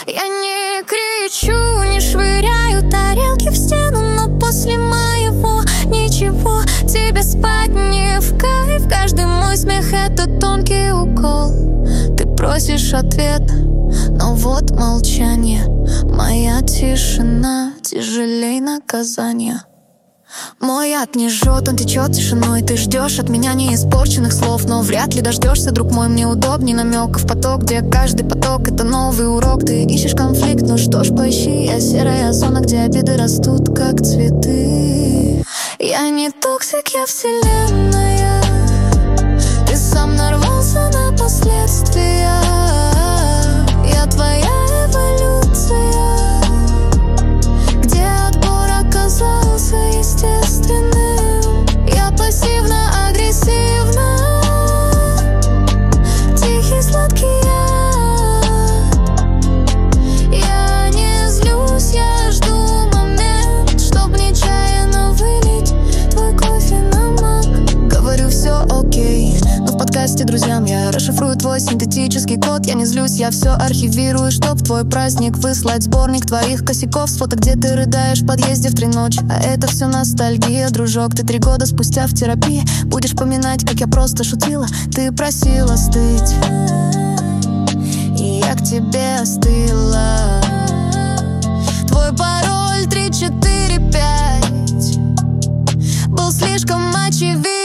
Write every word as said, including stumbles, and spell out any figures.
Я не кричу, не швыряю тарелки в стену, но после моего ничего тебе спать не в кайф. Каждый мой смех — это тонкий укол. Ты просишь ответ, но вот молчание. Моя тишина тяжелей наказания. Мой яд не жжет, он течет тишиной. Ты ждешь от меня неиспорченных слов, но вряд ли дождешься, друг мой. Мне удобней намеков поток, где каждый поток — это новый урок. Ты ищешь конфликт, ну что ж, поищи. Я серая зона, где обиды растут, как цветы. Я не токсик, я вселенная. Ты сам нарвался на последствия. Я твоя эволюция, где отбор оказался естественным. Я пассивно-агрессивна, тихий сладкий я. Я не злюсь, я жду момент, чтоб нечаянно вылить твой кофе на мак. Говорю, все окей, но в подкасте друзьям я расшифрую твой синтетический код. Я не злюсь, я все архивирую, чтоб в твой праздник выслать сборник твоих косяков с фото, где ты рыдаешь в подъезде в три ночи. А это все ностальгия, дружок. Ты три года спустя в терапии будешь поминать, как я просто шутила. Ты просила стыть, и я к тебе остыла. Твой пароль три четыре пять был слишком очевиден.